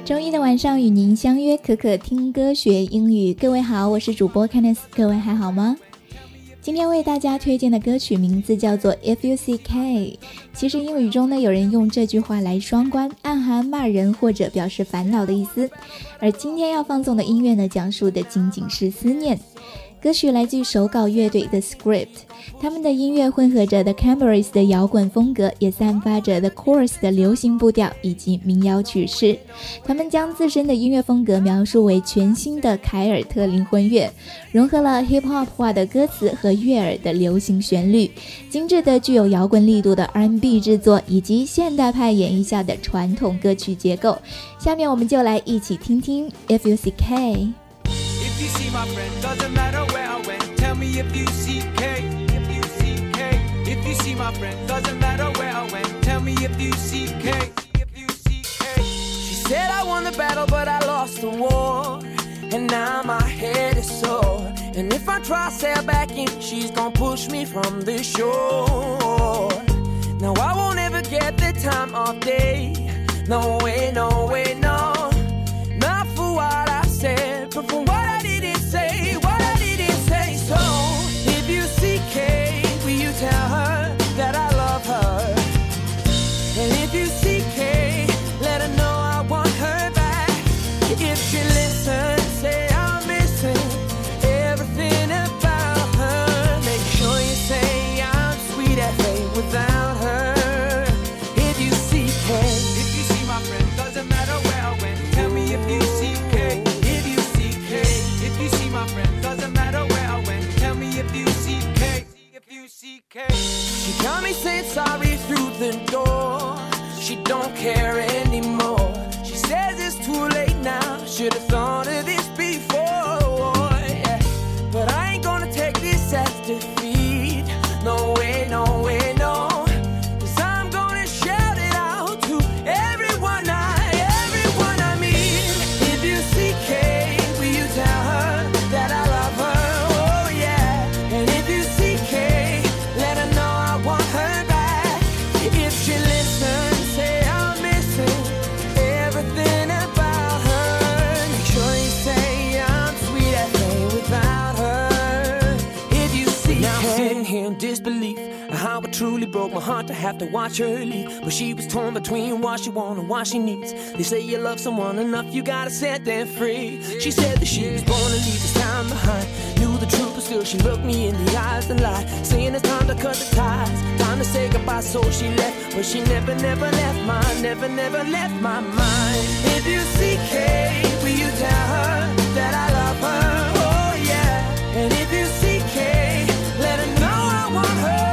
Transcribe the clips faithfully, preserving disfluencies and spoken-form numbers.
周一的晚上与您相约可可听歌学英语。各位好，我是主播 Kenneth， 各位还好吗？今天为大家推荐的歌曲名字叫做 If You See K。 其实英语中呢，有人用这句话来双关，暗含骂人或者表示烦恼的意思。而今天要放送的音乐呢，讲述的仅仅是思念。歌曲来自于手稿乐队 The Script， 他们的音乐混合着 The Cranberries 的摇滚风格，也散发着 The Chorus 的流行步调以及民谣曲式。他们将自身的音乐风格描述为全新的凯尔特灵魂乐，融合了 hip hop 化的歌词和悦耳的流行旋律，精致的具有摇滚力度的 R and B 制作，以及现代派演绎下的传统歌曲结构。下面我们就来一起听听 If You See K。If you see my friend, doesn't matter where I went. Tell me if you see K, if you see K. If you see my friend, doesn't matter where I went. Tell me if you see K, if you see K. She said I won the battle, but I lost the war. And now my head is sore. And if I try sail back in, she's gonna push me from the shore. Now I won't ever get the time of day. No way, no way, no.Not for what I said, but for what I didn't say, what I didn't say. So, if you see K, will you tell her that I love her? And if you see K, let her know I want her back. If she listens, say I'm missing everything about her. Make sure you say I'm sweet as hay without her. If you see K, if you see my friend, doesn't matter where I went.Tell me if you see K, if you see K. If you see my friend, doesn't matter where I went. Tell me if you see K, if you see K. She got me saying sorry through the door. She don't care anymore. She says it's too late now. Should've thought of this before, yeah. But I ain't gonna take this as defeat. No way, no way, no.'Cause I'm gonna shout it out to everyone I.If you see K, will you tell her that I love her? Oh yeah. And if you see K, let her know I want her back. If she listens, say I'm missing everything about her. Make sure you say I'm sweet as hay without her. If you see now K. I'm sitting here in disbelief.How it truly broke my heart to have to watch her leave. But she was torn between what she wants and what she needs. They say you love someone enough, you gotta set them free. She said that she was born to leave this time behind. Knew the truth, but still she looked me in the eyes and lied, saying it's time to cut the ties, time to say goodbye, so she left. But she never, never left mine, never, never left my mind. If you see K, will you tell her that I love her? Oh yeah. And if you see K, let her know I want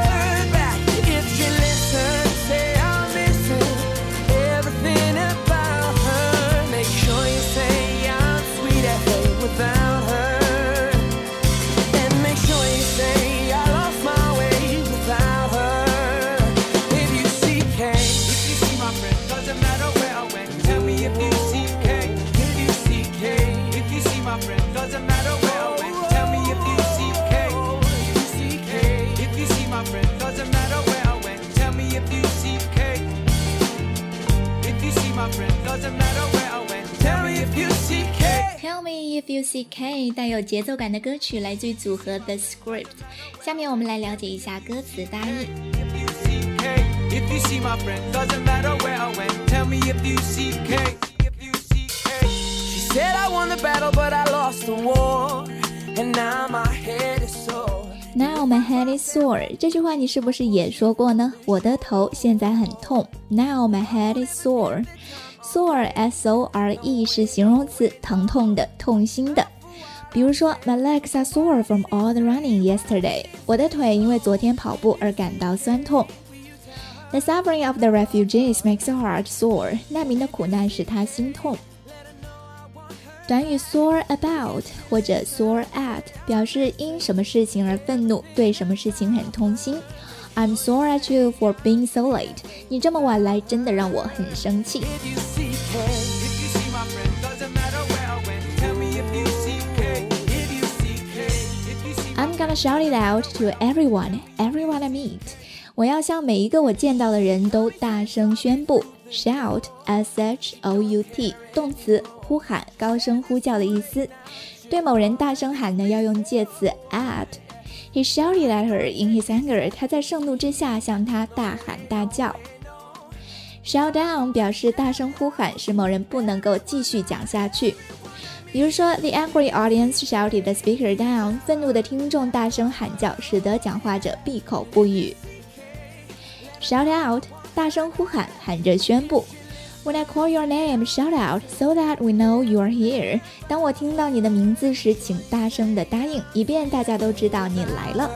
her.Tell me if you see K 带有节奏感的歌曲来自于组合 The Script。 下面我们来了解一下歌词大意。 If you see K, if you see my friend, doesn't matter where I went. Tell me if you see K, if you see K. She said I won the battle, but I lost the war. And now my head is sore. Now my head is sore 这句话你是不是也说过呢？我的头现在很痛。 Now my head is sore。Sore, S O R E 是形容词，疼痛的，痛心的。比如说 My legs are sore from all the running yesterday. 我的腿因为昨天跑步而感到酸痛。The suffering of the refugees makes a heart sore. 难民的苦难使他心痛。短语 sore about 或者 sore at 表示因什么事情而愤怒，对什么事情很痛心。I'm sore at you for being so late. 你这么晚来真的让我很生气。I'm gonna shout it out to everyone, everyone I meet. 我要向每一个我见到的人都大声宣布 shout S H O U T 动词，呼喊，高声呼叫的意思。对某人大声喊呢，要用介词 at。 He shouted at her in his anger， 他在盛怒之下向她大喊大叫。Shout down 表示大声呼喊，使某人不能够继续讲下去。比如说 The angry audience shouted the speaker down， 愤怒的听众大声喊叫，使得讲话者闭口不语。Shout out 大声呼喊，喊着宣布。 When I call your name, shout out so that we know you are here。 当我听到你的名字时，请大声的答应，以便大家都知道你来了。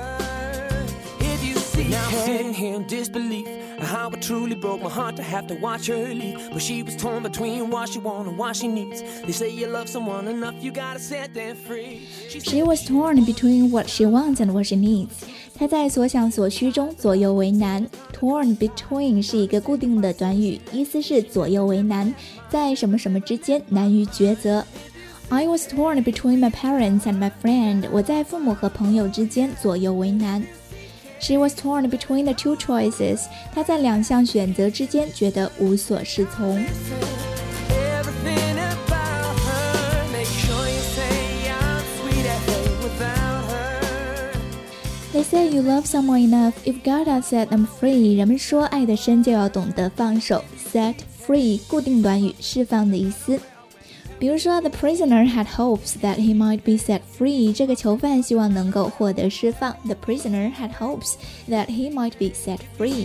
Now I'm sitting here in disbelief how it truly broke my heart to have to watch her leave. But she was torn between what she wants and what she needs. They say you love someone enough, you gotta set them free. She was torn between what she wants and what she needs. 她在所想所需中左右为难。Torn between 是一个固定的短语，意思是左右为难，在什么什么之间难于抉择。I was torn between my parents and my friend. 我在父母和朋友之间左右为难。She was torn between the two choices. 她在两项选择之间觉得无所适从。They say you love someone enough, you've gotta set them free. 人们说爱得深就要懂得放手。Set free 固定短语，释放的意思。比如说 The prisoner had hopes that he might be set free. 这个囚犯希望能够获得释放。 The prisoner had hopes that he might be set free.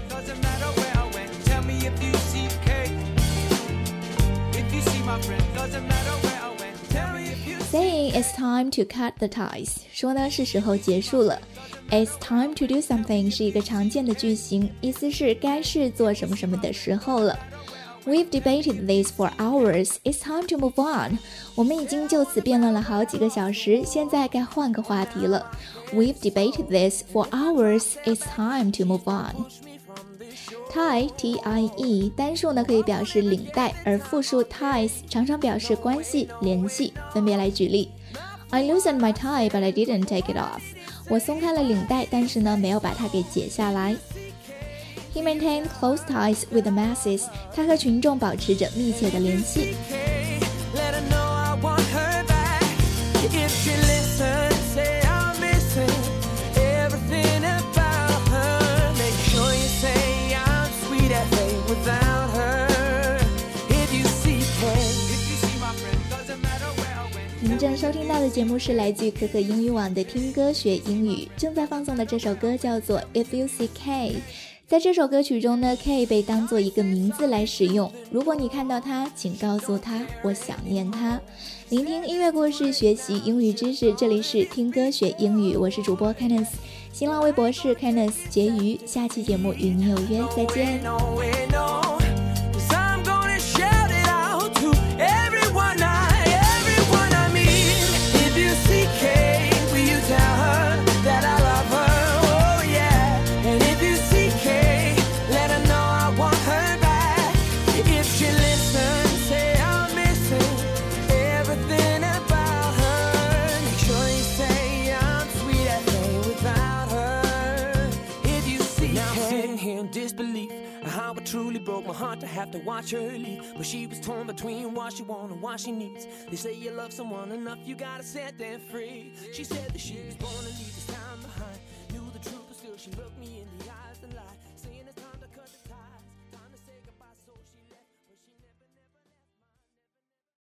Saying it's time to cut the ties. 说呢是时候结束了。It's time to do something 是一个常见的句型，意思是该是做什么什么的时候了。We've debated this for hours. It's time to move on. 我们已经就此辩论了好几个小时，现在该换个话题了。We've debated this for hours. It's time to move on. Tie, T I E 单数呢可以表示领带，而复数 ties 常常表示关系、联系。分别来举例。I loosened my tie, but I didn't take it off. 我松开了领带，但是呢没有把它给解下来。He maintained close ties with the masses. 他和群众保持着密切的联系。您正收听到的节目是来自于可可英语网的听歌学英语，正在放送的这首歌叫做 If You See K。在这首歌曲中呢 K 被当作一个名字来使用，如果你看到它，请告诉他我想念他。聆听音乐故事，学习英语知识，这里是听歌学英语，我是主播 Candice， 新浪微博是 Candice 婕妤，下期节目与你有约，再见。 Disbelief how it truly broke my heart to have to watch her leave. But she was torn between what she wants and what she needs. They say you love someone enough, you gotta set them free. She said that she was born to leave this time behind. Knew the truth, but still she looked me in the eyes and lied.